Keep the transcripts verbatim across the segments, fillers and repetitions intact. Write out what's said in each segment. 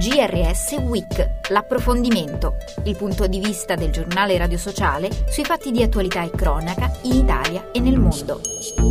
G R S Week, l'approfondimento, il punto di vista del giornale radio sociale sui fatti di attualità e cronaca in Italia e nel mondo.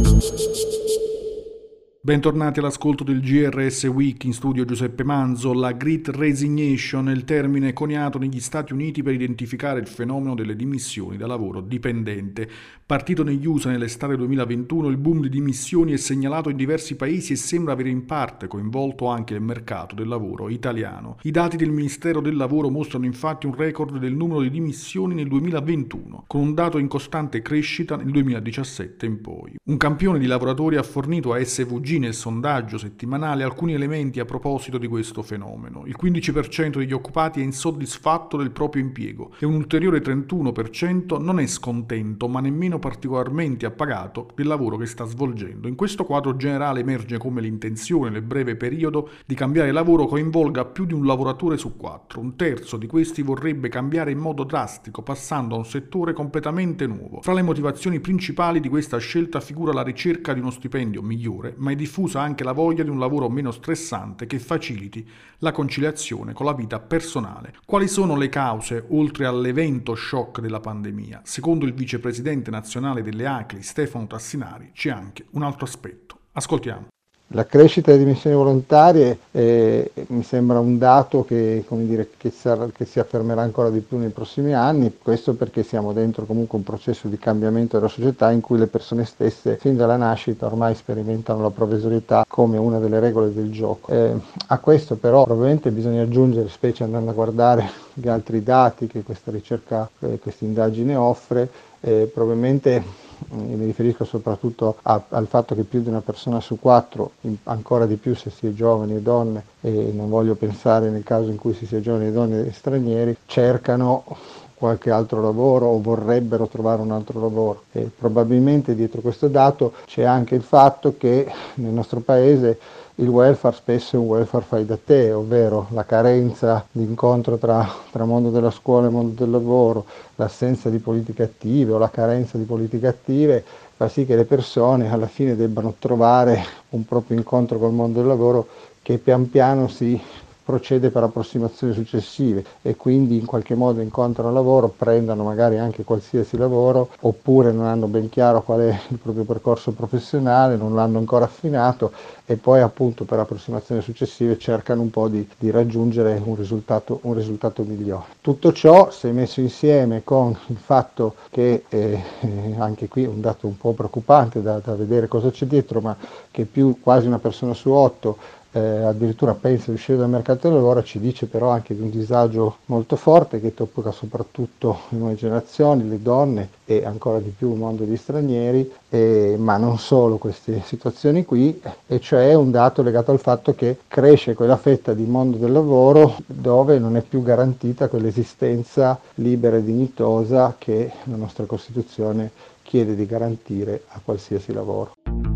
Bentornati all'ascolto del G R S Week, in studio Giuseppe Manzo. La Great Resignation è il termine coniato negli Stati Uniti per identificare il fenomeno delle dimissioni da lavoro dipendente. Partito negli U S A nell'estate duemilaventuno, il boom di dimissioni è segnalato in diversi paesi e sembra avere in parte coinvolto anche il mercato del lavoro italiano. I dati del Ministero del Lavoro mostrano infatti un record del numero di dimissioni nel duemilaventuno, con un dato in costante crescita nel duemiladiciassette in poi. Un campione di lavoratori ha fornito a S V G nel sondaggio settimanale alcuni elementi a proposito di questo fenomeno. Il quindici per cento degli occupati è insoddisfatto del proprio impiego e un ulteriore trentuno per cento non è scontento ma nemmeno particolarmente appagato del lavoro che sta svolgendo. In questo quadro generale emerge come l'intenzione nel breve periodo di cambiare lavoro coinvolga più di un lavoratore su quattro. Un terzo di questi vorrebbe cambiare in modo drastico, passando a un settore completamente nuovo. Fra le motivazioni principali di questa scelta figura la ricerca di uno stipendio migliore, ma è diffusa anche la voglia di un lavoro meno stressante che faciliti la conciliazione con la vita personale. Quali sono le cause, oltre all'evento shock della pandemia? Secondo il vicepresidente nazionale delle A C L I, Stefano Tassinari, c'è anche un altro aspetto. Ascoltiamo. La crescita delle dimissioni volontarie eh, mi sembra un dato che, come dire, che, sarà, che si affermerà ancora di più nei prossimi anni, questo perché siamo dentro comunque un processo di cambiamento della società in cui le persone stesse fin dalla nascita ormai sperimentano la provvisorietà come una delle regole del gioco. Eh, a questo però probabilmente bisogna aggiungere, specie andando a guardare gli altri dati che questa ricerca, eh, questa indagine offre, eh, probabilmente mi riferisco soprattutto a, al fatto che più di una persona su quattro, ancora di più se si è giovani e donne, e non voglio pensare nel caso in cui si sia giovani e donne e stranieri, cercano qualche altro lavoro o vorrebbero trovare un altro lavoro. E probabilmente dietro questo dato c'è anche il fatto che nel nostro paese il welfare spesso è un welfare fai da te, ovvero la carenza di incontro tra, tra mondo della scuola e mondo del lavoro, l'assenza di politiche attive o la carenza di politiche attive fa sì che le persone alla fine debbano trovare un proprio incontro col mondo del lavoro che pian piano si procede per approssimazioni successive e quindi in qualche modo incontrano lavoro, prendono magari anche qualsiasi lavoro oppure non hanno ben chiaro qual è il proprio percorso professionale, non l'hanno ancora affinato e poi appunto per approssimazioni successive cercano un po' di, di raggiungere un risultato, un risultato migliore. Tutto ciò, se messo insieme con il fatto che eh, anche qui è un dato un po' preoccupante da, da vedere cosa c'è dietro, ma che più quasi una persona su otto Eh, addirittura pensa di uscire dal mercato del lavoro, ci dice però anche di un disagio molto forte che tocca soprattutto le nuove generazioni, le donne e ancora di più il mondo degli stranieri, eh, ma non solo queste situazioni qui, e cioè un dato legato al fatto che cresce quella fetta di mondo del lavoro dove non è più garantita quell'esistenza libera e dignitosa che la nostra Costituzione chiede di garantire a qualsiasi lavoro.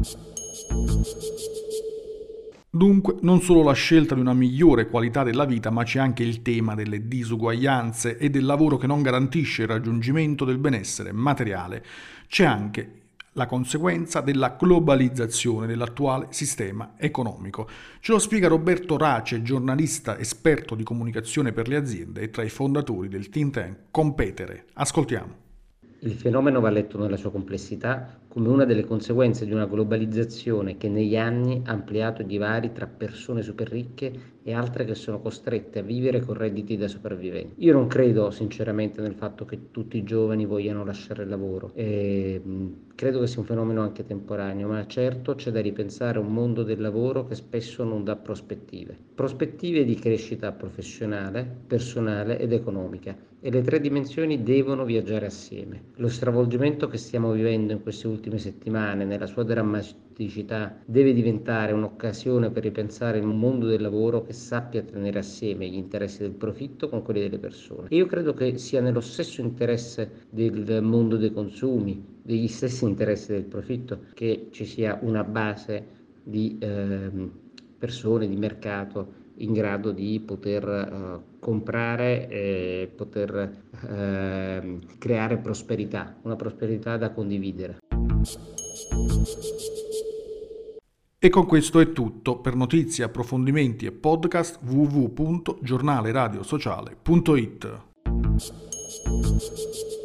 Dunque, non solo la scelta di una migliore qualità della vita, ma c'è anche il tema delle disuguaglianze e del lavoro che non garantisce il raggiungimento del benessere materiale. C'è anche la conseguenza della globalizzazione dell'attuale sistema economico. Ce lo spiega Roberto Race, giornalista esperto di comunicazione per le aziende e tra i fondatori del think tank Competere. Ascoltiamo. Il fenomeno va letto nella sua complessità come una delle conseguenze di una globalizzazione che negli anni ha ampliato i divari tra persone super ricche e altre che sono costrette a vivere con redditi da sopravviventi. Io non credo sinceramente nel fatto che tutti i giovani vogliano lasciare il lavoro, e, mh, credo che sia un fenomeno anche temporaneo, ma certo c'è da ripensare a un mondo del lavoro che spesso non dà prospettive. Prospettive di crescita professionale, personale ed economica, e le tre dimensioni devono viaggiare assieme. Lo stravolgimento che stiamo vivendo in queste ultime settimane, nella sua drammaticità, deve diventare un'occasione per ripensare un mondo del lavoro che sappia tenere assieme gli interessi del profitto con quelli delle persone. E io credo che sia nello stesso interesse del mondo dei consumi, degli stessi interessi del profitto, che ci sia una base di eh, persone, di mercato in grado di poter uh, comprare e poter uh, creare prosperità, una prosperità da condividere. E con questo è tutto. Per notizie, approfondimenti e podcast w w w punto giornale radio sociale punto it.